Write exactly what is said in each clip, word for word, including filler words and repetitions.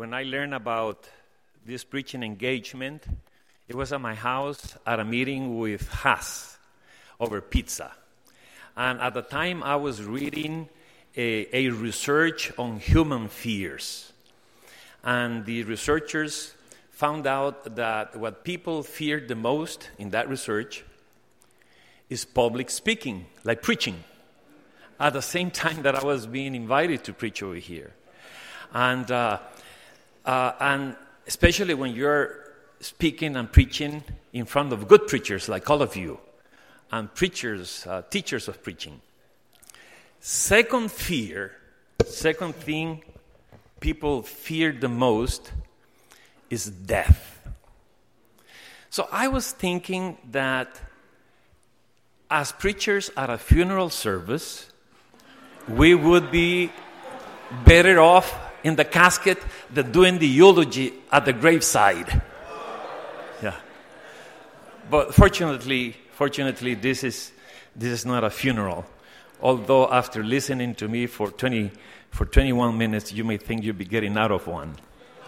when I learned about this preaching engagement, it was at my house at a meeting with Haas over pizza. And at the time, I was reading a, a research on human fears. And the researchers found out that what people feared the most in that research is public speaking, like preaching, at the same time that I was being invited to preach over here. And, uh, uh, and especially when you're speaking and preaching in front of good preachers like all of you, and preachers, uh, teachers of preaching. Second fear, second thing people fear the most is death. So I was thinking that as preachers at a funeral service, we would be better off in the casket than doing the eulogy at the graveside. Yeah. But fortunately, fortunately, this is this is not a funeral. Although after listening to me for twenty for twenty-one minutes, you may think you'll be getting out of one.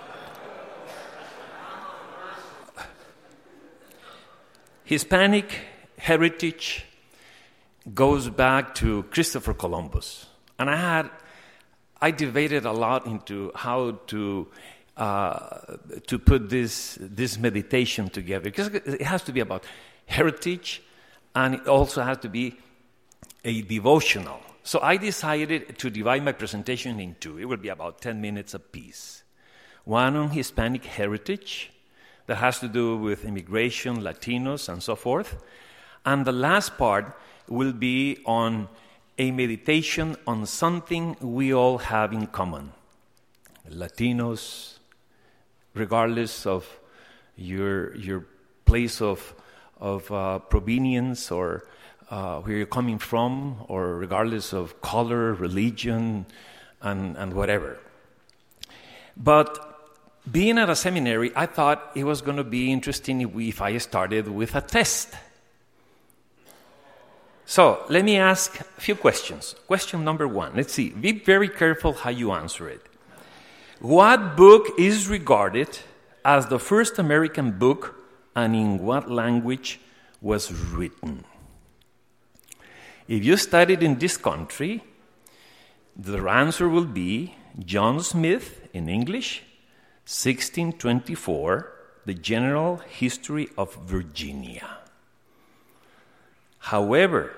Hispanic heritage goes back to Christopher Columbus. And I had, I debated a lot into how to uh, to put this this meditation together, because it has to be about heritage, and it also has to be a devotional. So I decided to divide my presentation in two. It will be about ten minutes apiece. One on Hispanic heritage, that has to do with immigration, Latinos, and so forth. And the last part will be on a meditation on something we all have in common. Latinos, regardless of your your place of of uh, provenience or uh, where you're coming from, or regardless of color, religion, and, and whatever. But being at a seminary, I thought it was going to be interesting if, we, if I started with a test. So let me ask a few questions. Question number one. Let's see. Be very careful how you answer it. What book is regarded as the first American book, and in what language was written? If you studied in this country, the answer will be John Smith in English, sixteen twenty-four, The General History of Virginia. However,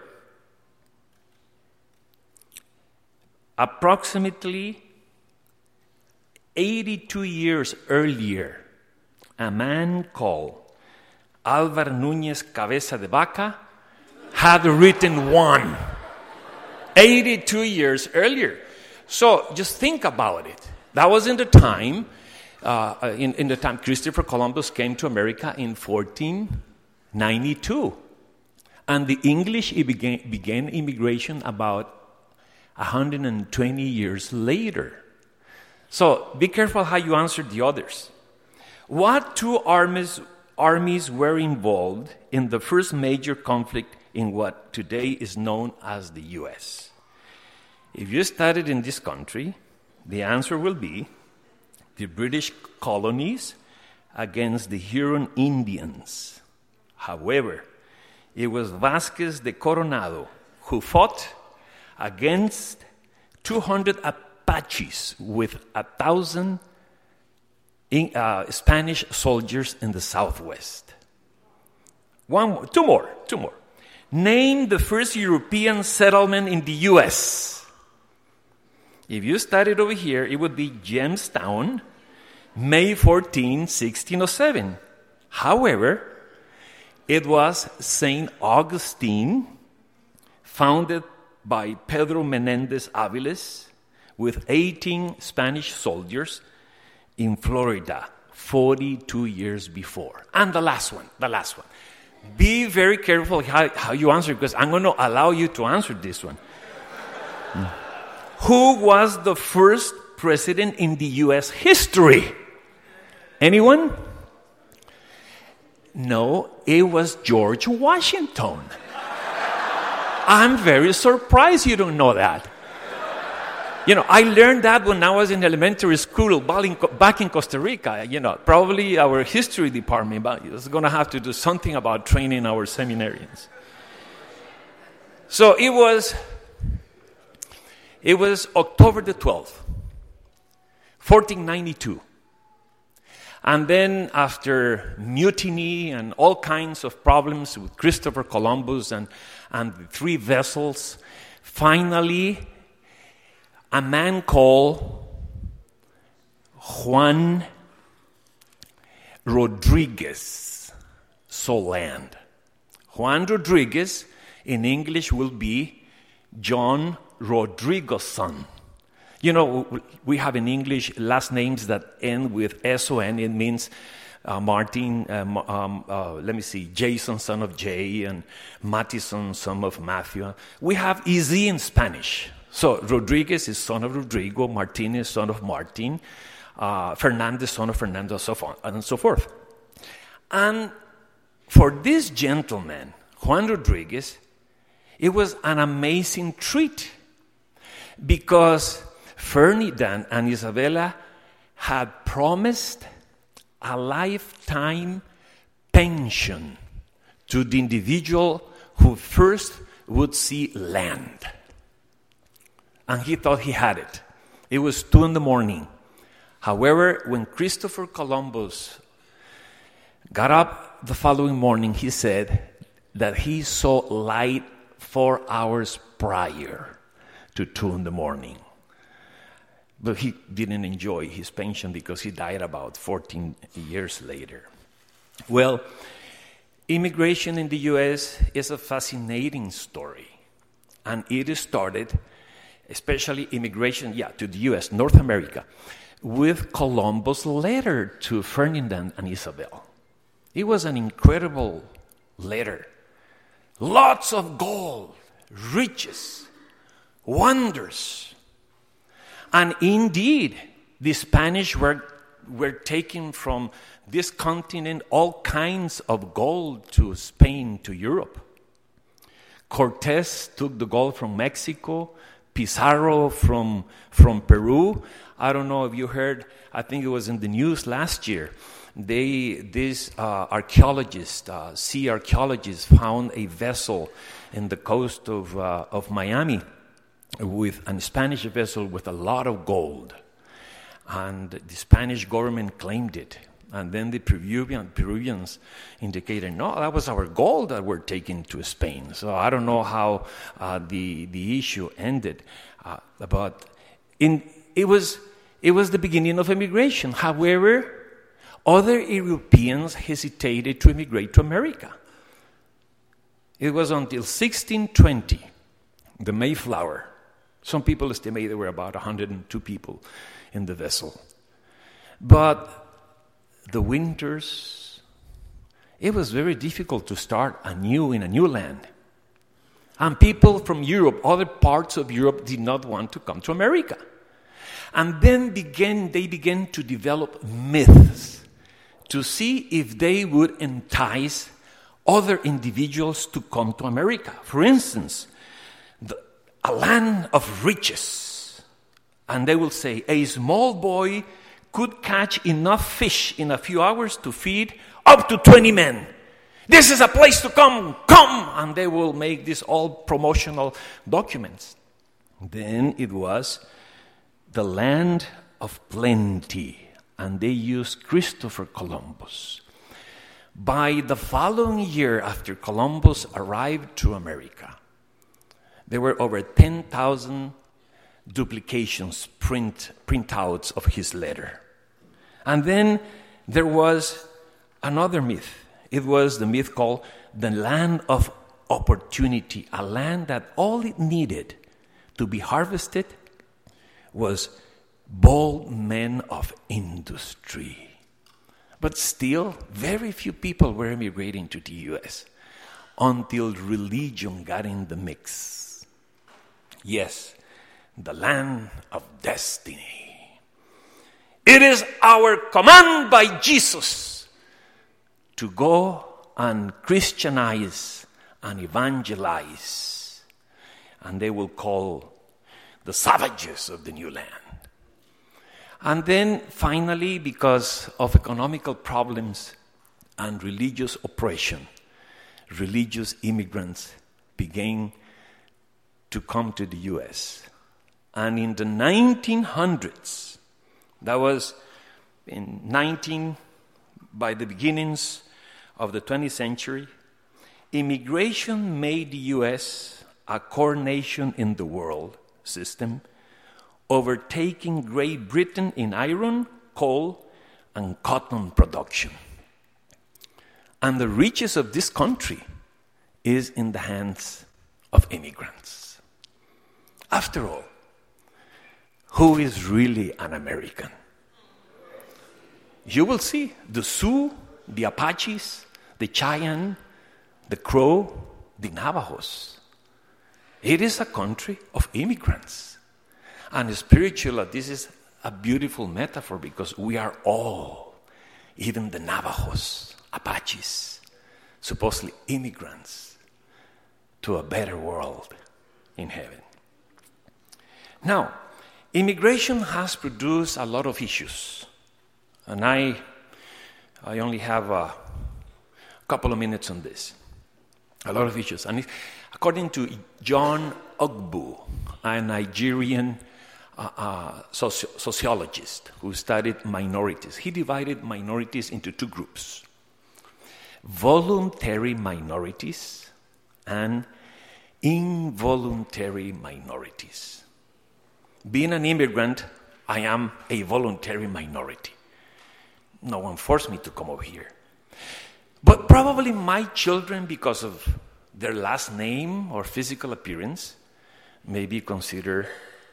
approximately eighty-two years earlier, a man called Álvar Núñez Cabeza de Vaca had written one. eighty-two years earlier. So just think about it. That was in the time, uh, in, in the time Christopher Columbus came to America in fourteen ninety-two. And the English began, began immigration about one hundred twenty years later. So be careful how you answer the others. What two armies, armies were involved in the first major conflict in what today is known as the U S? If you studied in this country, the answer will be the British colonies against the Huron Indians. However, it was Vasquez de Coronado who fought against two hundred Apaches with a thousand in, uh, Spanish soldiers in the Southwest. One more, two more, two more. Name the first European settlement in the U S. If you studied over here, it would be Jamestown, May fourteenth, sixteen oh seven. However, it was Saint Augustine, founded by Pedro Menendez Aviles, with eighteen Spanish soldiers in Florida, forty-two years before. And the last one, the last one. Be very careful how, how you answer, because I'm going to allow you to answer this one. Mm. Who was the first president in the U S history? Anyone? No, it was George Washington. I'm very surprised you don't know that. You know, I learned that when I was in elementary school back in Costa Rica. You know, probably our history department is going to have to do something about training our seminarians. So it was, it was October the twelfth, fourteen ninety-two. And then after mutiny and all kinds of problems with Christopher Columbus and, and the three vessels, finally a man called Juan Rodriguez saw land. Juan Rodriguez in English will be John Rodrigo's son. You know, we have in English last names that end with S O N. It means uh, Martin, um, um, uh, let me see, Jason, son of Jay, and Mattison, son of Matthew. We have E Z in Spanish. So Rodriguez is son of Rodrigo, Martinez, son of Martin, uh, Fernandez, son of Fernando, so on and so forth. And for this gentleman, Juan Rodriguez, it was an amazing treat because Ferdinand and Isabella had promised a lifetime pension to the individual who first would see land. And he thought he had it. It was two in the morning. However, when Christopher Columbus got up the following morning, he said that he saw light four hours prior to two in the morning. But he didn't enjoy his pension because he died about fourteen years later. Well, immigration in the U S is a fascinating story. And it started, especially immigration, yeah, to the U S, North America, with Columbus' letter to Ferdinand and Isabel. It was an incredible letter. Lots of gold, riches, wonders. And indeed, the Spanish were, were taking from this continent all kinds of gold to Spain, to Europe. Cortés took the gold from Mexico, Pizarro from, from Peru. I don't know if you heard, I think it was in the news last year. They, these uh, archaeologists, uh, sea archaeologists, found a vessel in the coast of, uh, of Miami with a Spanish vessel with a lot of gold. And the Spanish government claimed it. And then the Peruvian, Peruvians indicated, no, that was our gold that we're taking to Spain. So I don't know how uh, the, the issue ended. Uh, but in, it, was, it was the beginning of immigration. However, other Europeans hesitated to immigrate to America. It was until sixteen twenty, the Mayflower. Some people estimate there were about one hundred two people in the vessel. But the winters, it was very difficult to start anew in a new land. And people from Europe, other parts of Europe, did not want to come to America. And then began, they began to develop myths to see if they would entice other individuals to come to America. For instance, the, a land of riches. And they will say, a small boy could catch enough fish in a few hours to feed up to twenty men. This is a place to come, come! And they will make these all promotional documents. Then it was the land of plenty, and they used Christopher Columbus. By the following year, after Columbus arrived to America, there were over ten thousand duplications, print printouts of his letter. And then there was another myth. It was the myth called the land of opportunity, a land that all it needed to be harvested was bold men of industry. But still, very few people were immigrating to the U S until religion got in the mix. Yes, the land of destiny. It is our command by Jesus to go and Christianize and evangelize. And they will call the savages of the new land. And then finally, because of economical problems and religious oppression, religious immigrants began to come to the U S. And in the nineteen hundreds, that was in nineteen, by the beginnings of the twentieth century, immigration made the U S a core nation in the world system, overtaking Great Britain in iron, coal, and cotton production. And the riches of this country is in the hands of immigrants. After all, who is really an American? You will see the Sioux, the Apaches, the Cheyenne, the Crow, the Navajos. It is a country of immigrants. And spiritually, this is a beautiful metaphor because we are all, even the Navajos, Apaches, supposedly immigrants to a better world in heaven. Now, immigration has produced a lot of issues. And I, I only have a couple of minutes on this. A lot of issues. And according to John Ogbu, a Nigerian uh, uh, soci- sociologist who studied minorities, he divided minorities into two groups: voluntary minorities and involuntary minorities. Being an immigrant, I am a voluntary minority. No one forced me to come over here. But probably my children, because of their last name or physical appearance, may be considered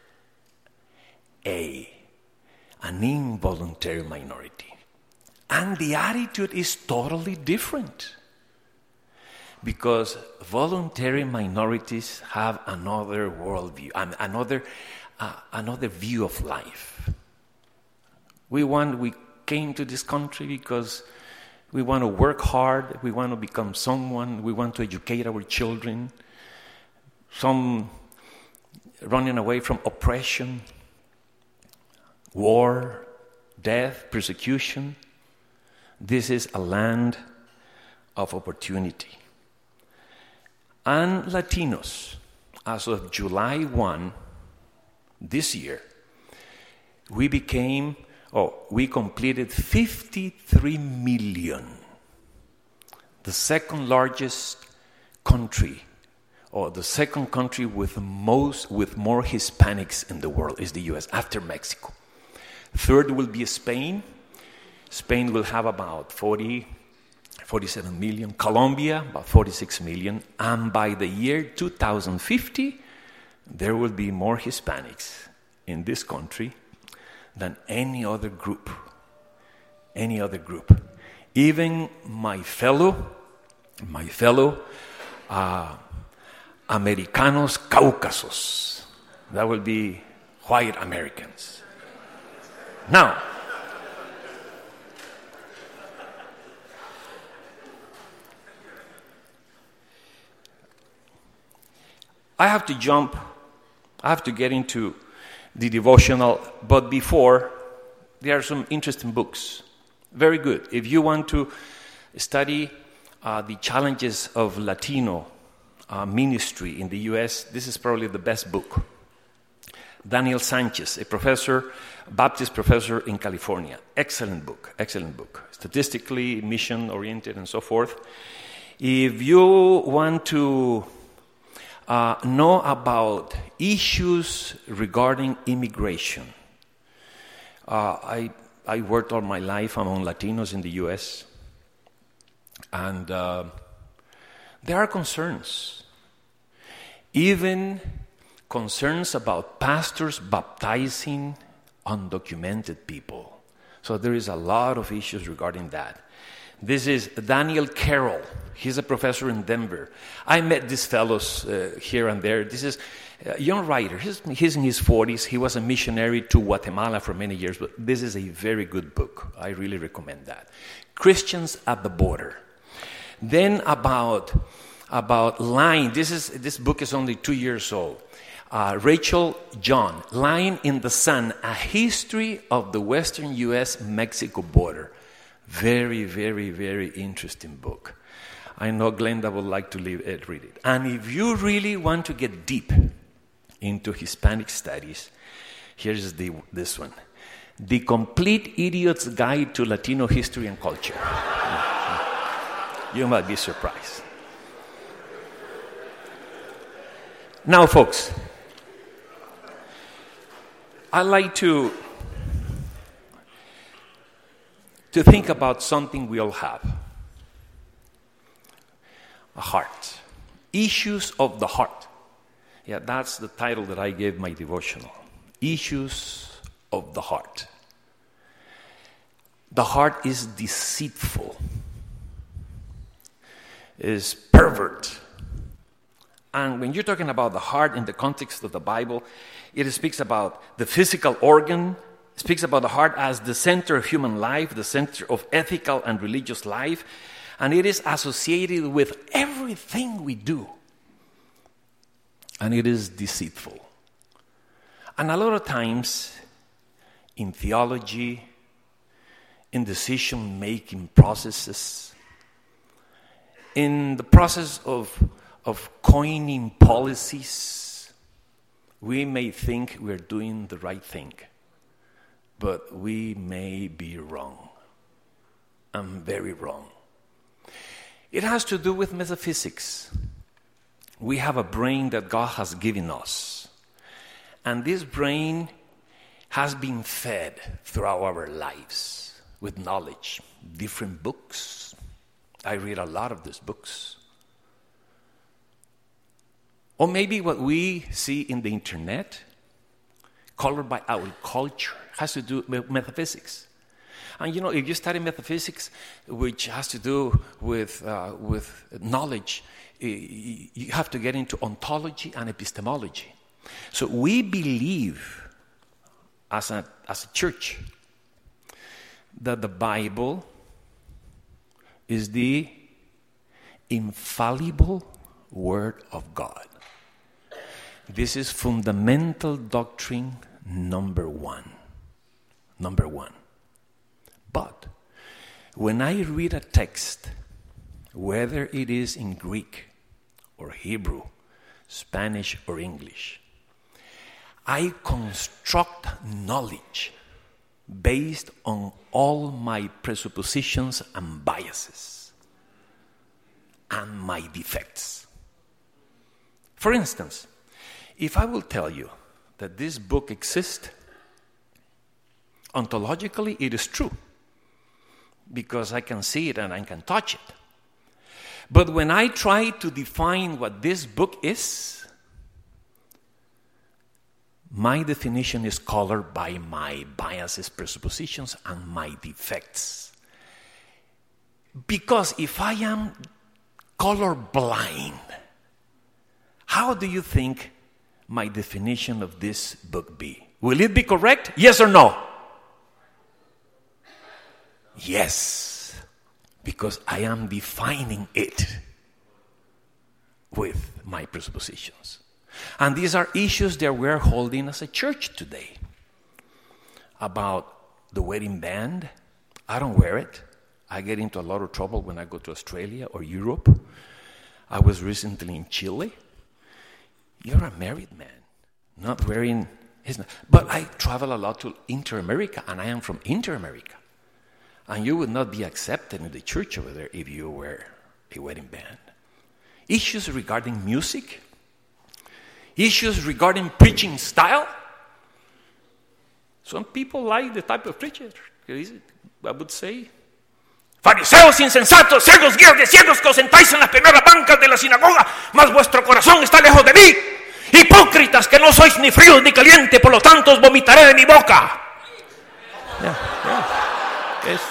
a, an involuntary minority. And the attitude is totally different. Because voluntary minorities have another worldview, another, uh, another view of life. We want, we came to this country because we want to work hard, we want to become someone, we want to educate our children, some running away from oppression, war, death, persecution. This is a land of opportunity. And Latinos, as of July first this year, we became Oh, we completed fifty-three million. The second largest country, or the second country with most, with more Hispanics in the world is the U S, after Mexico. Third will be Spain. Spain will have about forty, forty-seven million. Colombia, about forty-six million. And by the year two thousand fifty, there will be more Hispanics in this country than any other group, any other group. Even my fellow, my fellow uh, Americanos Caucasos, that will be white Americans. Now, I have to jump, I have to get into the devotional, but before, there are some interesting books. Very good. If you want to study uh, the challenges of Latino uh, ministry in the U S, this is probably the best book. Daniel Sanchez, a professor, Baptist professor in California. Excellent book, excellent book. Statistically, mission-oriented, and so forth. If you want to Uh, know about issues regarding immigration. Uh, I, I worked all my life among Latinos in the U S, and uh, there are concerns. Even concerns about pastors baptizing undocumented people. So there is a lot of issues regarding that. This is Daniel Carroll. He's a professor in Denver. I met these fellows uh, here and there. This is a young writer. He's, he's in his forties. He was a missionary to Guatemala for many years. But this is a very good book. I really recommend that. Christians at the Border. Then about, about lying. This, is, this book is only two years old. Uh, Rachel John, Lying in the Sun, A History of the Western U S Mexico Border. Very, very, very interesting book. I know Glenda would like to leave it, read it. And if you really want to get deep into Hispanic studies, here's the, this one. The Complete Idiot's Guide to Latino History and Culture. You might be surprised. Now, folks, I like to, to think about something we all have. A heart. Issues of the heart. Yeah, that's the title that I gave my devotional. Issues of the heart. The heart is deceitful, is pervert. And when you're talking about the heart in the context of the Bible, it speaks about the physical organ, it speaks about the heart as the center of human life, the center of ethical and religious life, and it is associated with everything we do. And it is deceitful. And a lot of times, in theology, in decision-making processes, in the process of, of coining policies, we may think we're doing the right thing, but we may be wrong. I'm very wrong. It has to do with metaphysics. We have a brain that God has given us. And this brain has been fed throughout our lives with knowledge, different books. I read a lot of these books. Or maybe what we see in the internet, colored by our culture, has to do with metaphysics. And you know, if you study metaphysics, which has to do with, uh, with knowledge, you have to get into ontology and epistemology. So we believe, as a, as a church, that the Bible is the infallible Word of God. This is fundamental doctrine number one. Number one. But when I read a text, whether it is in Greek or Hebrew, Spanish or English, I construct knowledge based on all my presuppositions and biases and my defects. For instance, if I will tell you that this book exists, ontologically it is true, because I can see it and I can touch it. But when I try to define what this book is, my definition is colored by my biases, presuppositions, and my defects. Because if I am colorblind, how do you think my definition of this book be? Will it be correct? Yes or no? Yes, because I am defining it with my presuppositions. And these are issues that we're holding as a church today. About the wedding band. I don't wear it. I get into a lot of trouble when I go to Australia or Europe. I was recently in Chile. You're a married man, not wearing his... But I travel a lot to Inter-America, and I am from Inter-America. And you would not be accepted in the church over there if you wear a wedding band. Issues regarding music. Issues regarding preaching style. Some people like the type of preacher, I would say. Fariseos insensatos, ciegos, guías de ciegos que os sentáis en las primeras bancas de la sinagoga, mas vuestro corazón está lejos de mí. Hipócritas que no sois ni fríos ni calientes, por lo tanto os vomitaré de mi boca. Yeah, yeah. It's,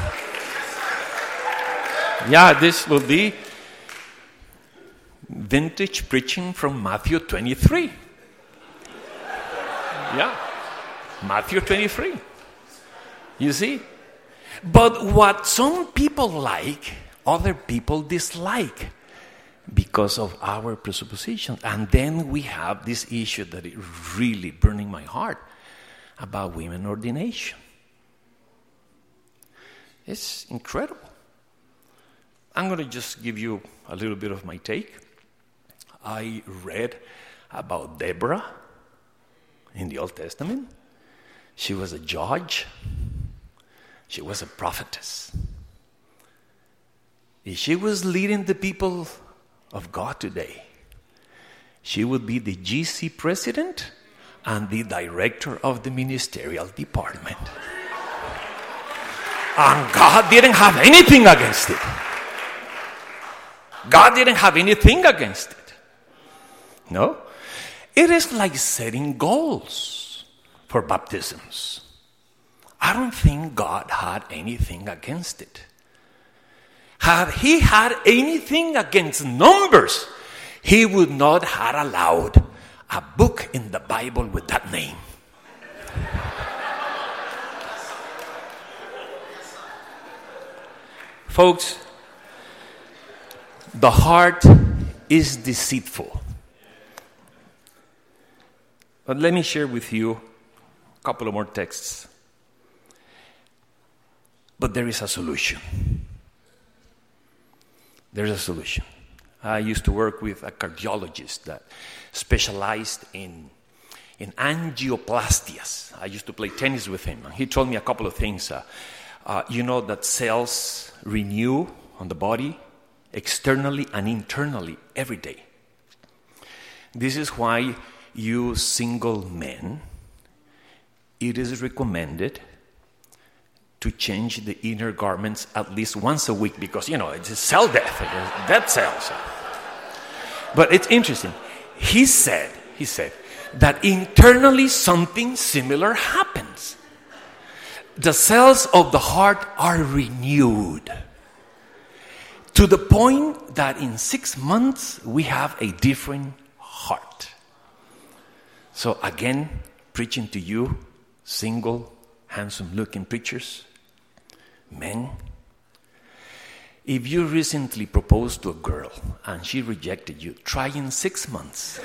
yeah, this will be vintage preaching from Matthew twenty-three. Yeah, Matthew twenty-three. You see? But what some people like, other people dislike. because of our presuppositions. And then we have this issue that is really burning my heart about women ordination. It's incredible. I'm going to just give you a little bit of my take. I read about Deborah in the Old Testament. She was a judge. She was a prophetess. If she was leading the people of God today, she would be the G C president and the director of the ministerial department. And God didn't have anything against it. God didn't have anything against it. No? It is like setting goals for baptisms. I don't think God had anything against it. Had he had anything against numbers, he would not have allowed a book in the Bible with that name. Folks, the heart is deceitful. But let me share with you a couple of more texts. But there is a solution. There's a solution. I used to work with a cardiologist that specialized in, in angioplastias. I used to play tennis with him, and he told me a couple of things. Uh, uh, you know that cells renew on the body externally and internally every day. This is why you single men, it is recommended to change the inner garments at least once a week because, you know, it's a cell death, dead cells. But it's interesting. He said, he said that internally something similar happens. The cells of the heart are renewed to the point that in six months we have a different heart. So again, preaching to you, single, handsome-looking preachers, men, if you recently proposed to a girl and she rejected you, try in six months.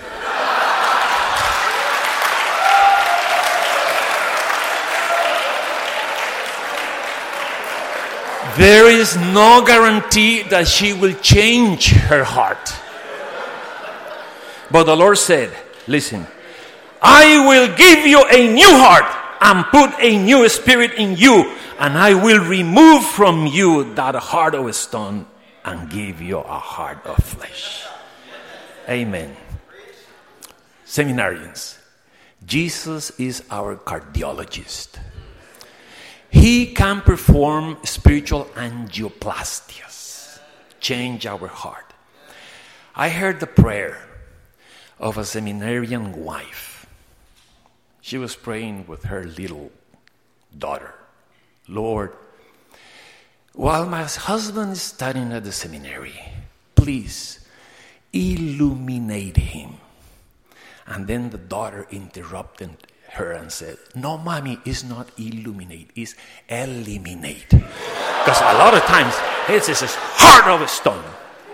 There is no guarantee that she will change her heart. But the Lord said, listen, I will give you a new heart and put a new spirit in you, and I will remove from you that heart of stone and give you a heart of flesh. Amen. Seminarians, Jesus is our cardiologist. He can perform spiritual angioplastias, change our heart. I heard the prayer of a seminarian wife. She was praying with her little daughter. Lord, while my husband is studying at the seminary, please illuminate him. And then the daughter interrupted her and said, no, mommy, it's not illuminate, it's eliminate. Because a lot of times, it's this heart of a stone.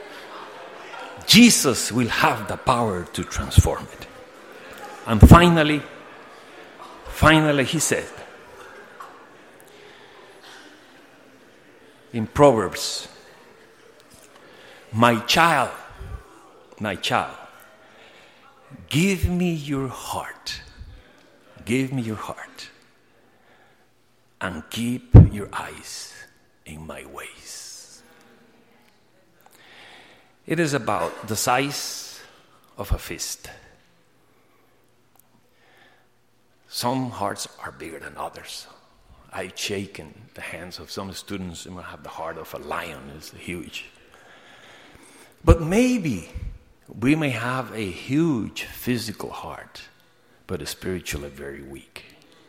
Jesus will have the power to transform it. And finally, finally he said, in Proverbs, my child, my child, give me your heart. Give me your heart. And keep your eyes in my ways. It is about the size of a fist. Some hearts are bigger than others. I've shaken the hands of some students who have the heart of a lion. It's huge. But maybe we may have a huge physical heart, but spiritually very weak.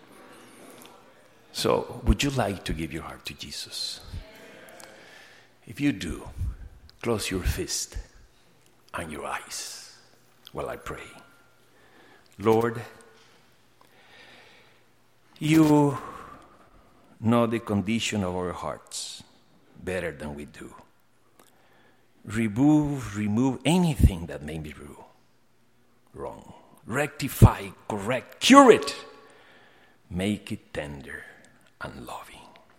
So, would you like to give your heart to Jesus? If you do, close your fist and your eyes while I pray. Lord, you know the condition of our hearts better than we do. remove, remove anything that may be wrong. Rectify, correct, cure it. Make it tender and loving.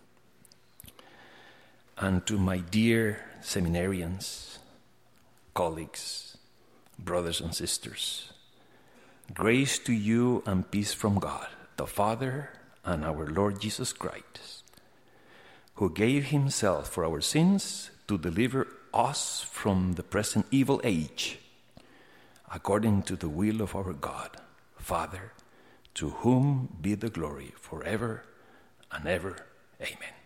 And to my dear seminarians, colleagues, brothers and sisters, grace to you and peace from God, the Father and our Lord Jesus Christ, who gave himself for our sins to deliver us from the present evil age, according to the will of our God, Father, to whom be the glory forever and ever. Amen.